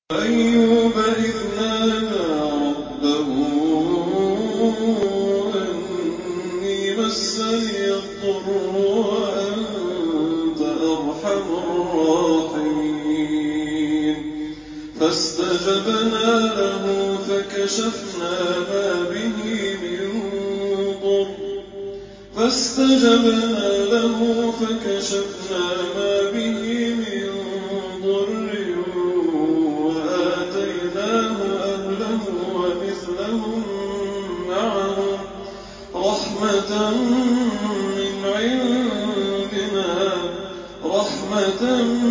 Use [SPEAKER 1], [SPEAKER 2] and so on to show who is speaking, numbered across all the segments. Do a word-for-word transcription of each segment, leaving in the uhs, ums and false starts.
[SPEAKER 1] وأيوب إذ نادى ربه أني مسني الضر وأنت أرحم الراحمين فاستجبنا له فكشفنا ما به من ضر فاستجبنا له فكشفنا ما به من ضر وآتيناه أهله ومثلهم معهم رحمة من عندنا رحمة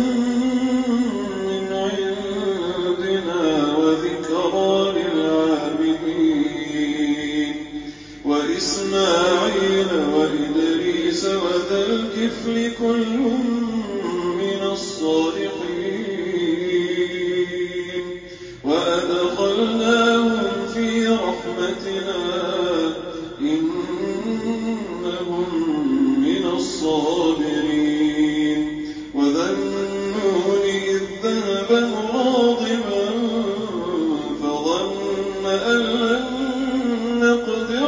[SPEAKER 1] من عندنا وذكرى للعابدين وإسماعيل وإدريس وذا الكفل كل من الصالحين وأدخلناهم في رحمتنا إنهم من الصابرين وذا النون إذ ذهب مغاضبا فظن أن لن نقدر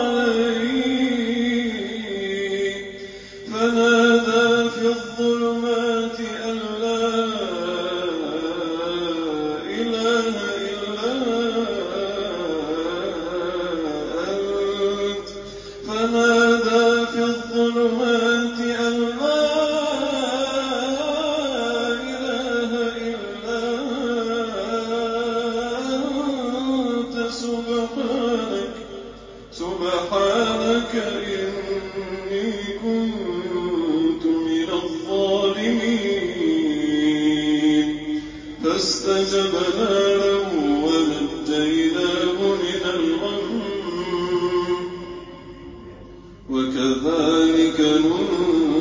[SPEAKER 1] عليه فنادى في الظلمات أن لا إله إلا أنت فنادى في الظلمات أن لا إله إلا أنت سبحانك سبحانك إني كنت من الظالمين فاستجبنا له ونجيناه من الغم وكذلك ننجي